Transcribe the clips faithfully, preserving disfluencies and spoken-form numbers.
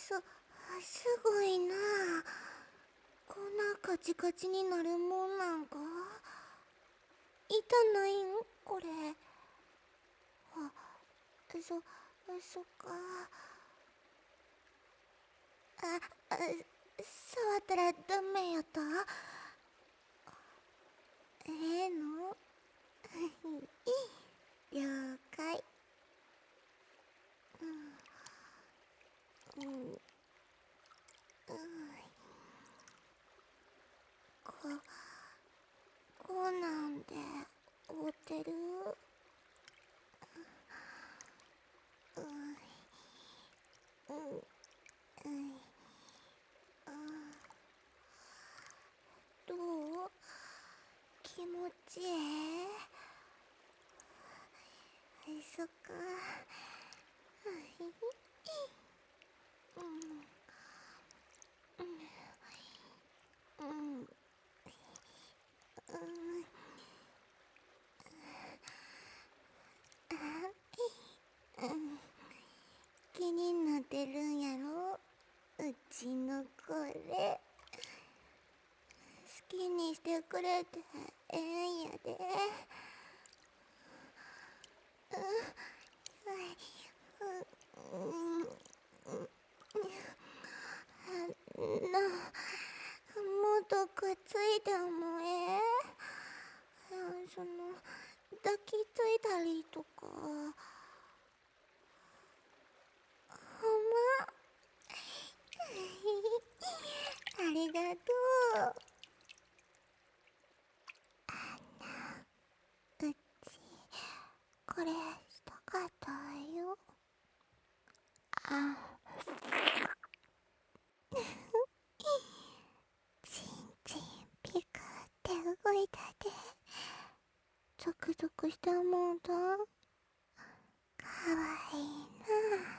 す、すごいな。こんなカチカチになるもんなんか。痛ないんこれ。あ、そ、そっか。あ、あ触ったらダメやった？ええの？了解。うん、うん、うん、こ、こうなんで追ってる？うん、うん、うん、あ、どう？気持ちええ？そっか。うん、うん、うん、うん、気になってるんやろ、うちのこれ。好きにしてくれてええんやで。うん、うん、な、もっとくっついてもええ？その、抱きついたりとか。ほんま？ありがとう。うち、これしたかったよ。あ、ちんちんピクって動いたで。ゾクゾクしたもんだ。かわいいな。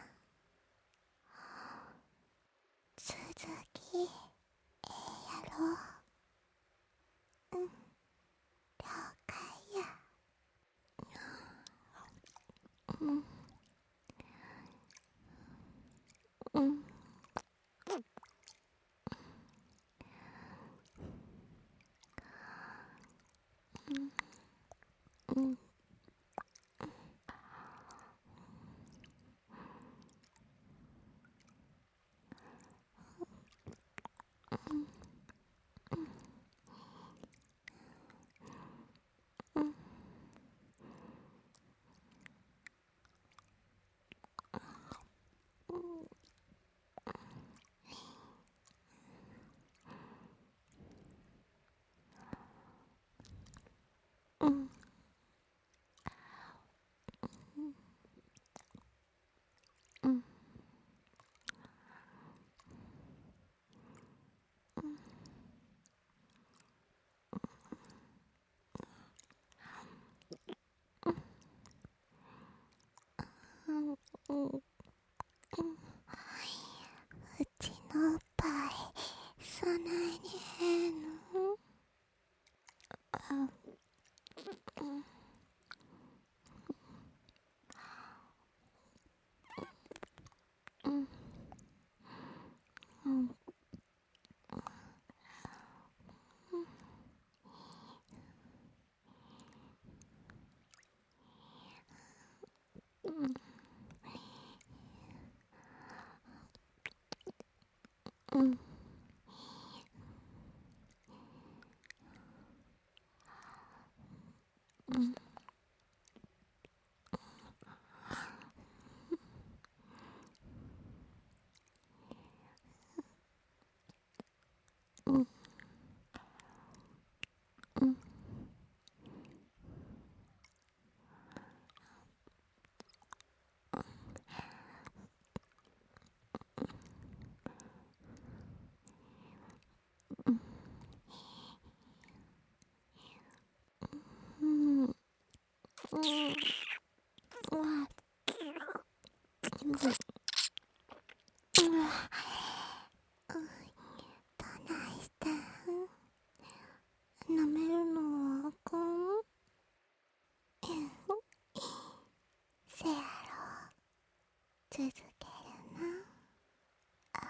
続き、ええやろ？うん、了解や。うん、うん、うん、うん、うん、うん、うん、うん。うちのおっぱい、そないにええの？あ、うん、うん、うん、うん、うん、うん、うん、うん、うん、うん、どないしてん？舐めるのはあかん？せやろ、続けるな。あ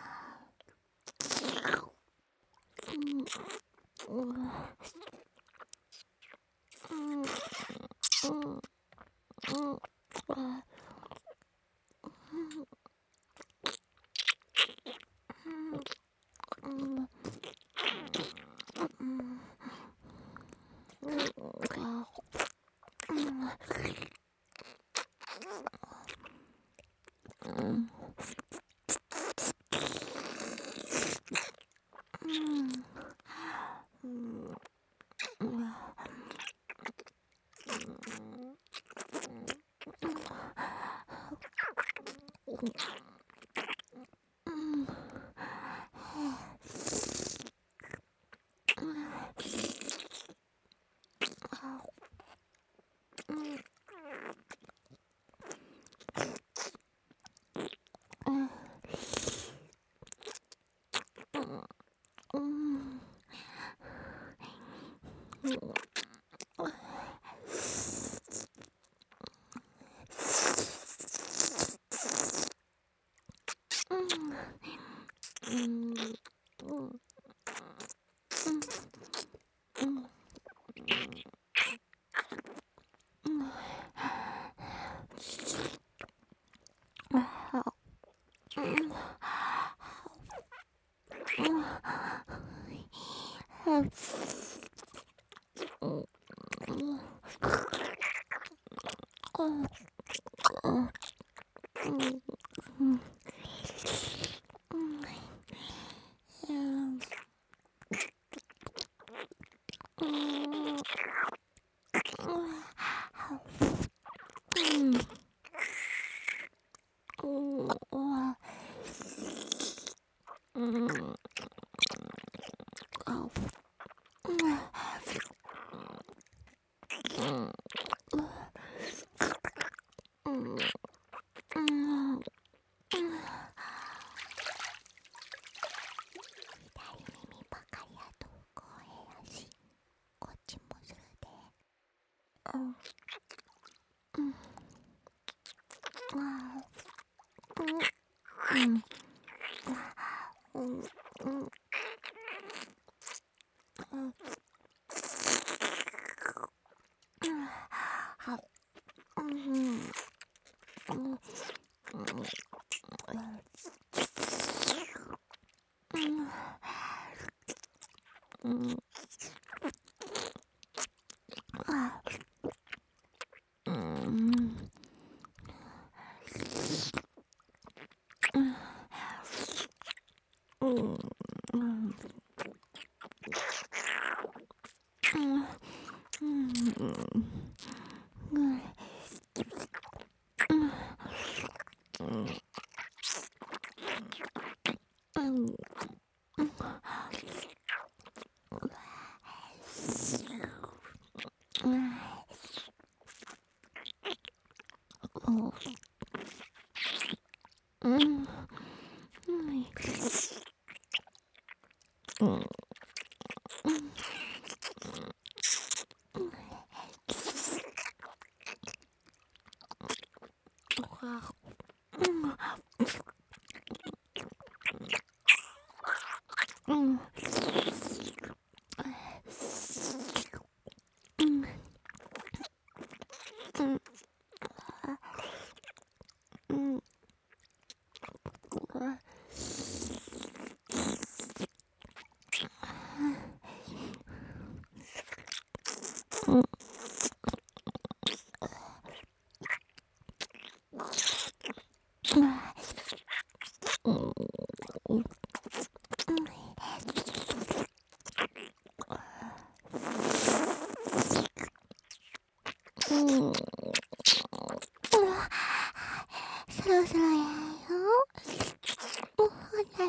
そろそろやよ。ほな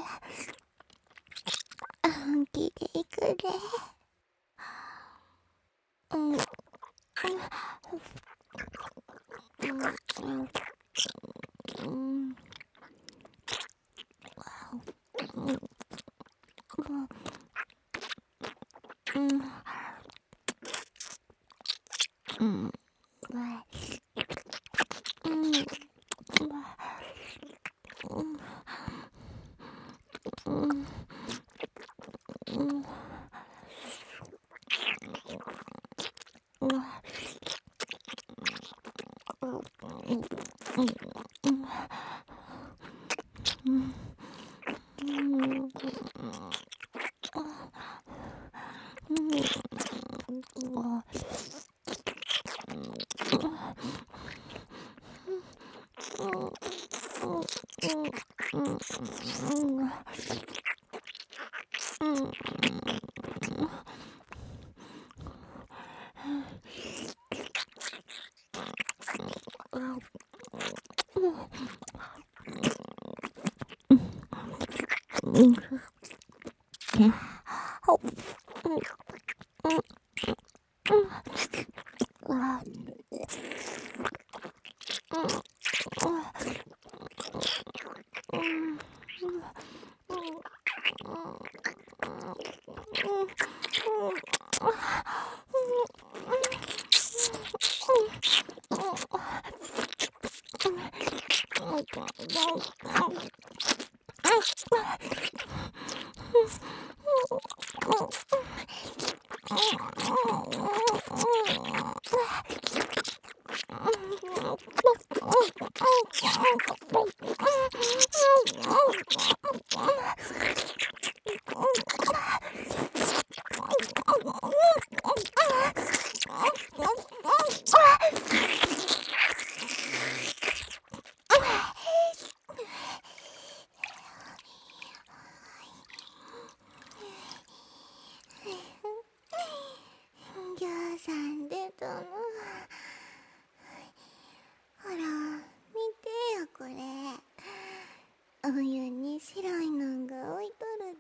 ら本気でいくで。うんうんぎゃーさん出たの。ほら見てよこれ、お湯に白いのんが置いとるで。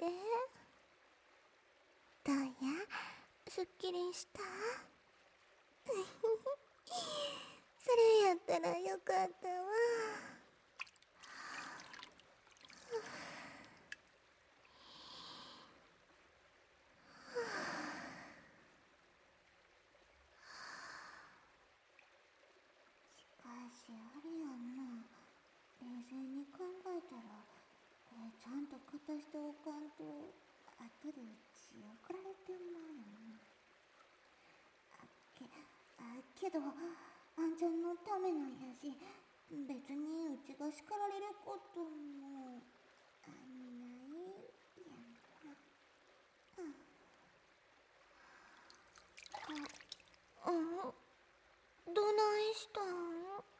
どうや、すっきりした？それやったらよかったわ。しかしあれやんな、冷静に考えたらこれちゃんと片しておかんと後でうち怒られてまうよな。あけあけどあんちゃんのためなんやし、別にうちが叱られることもあんないやんな。うん、あ、どないしたん？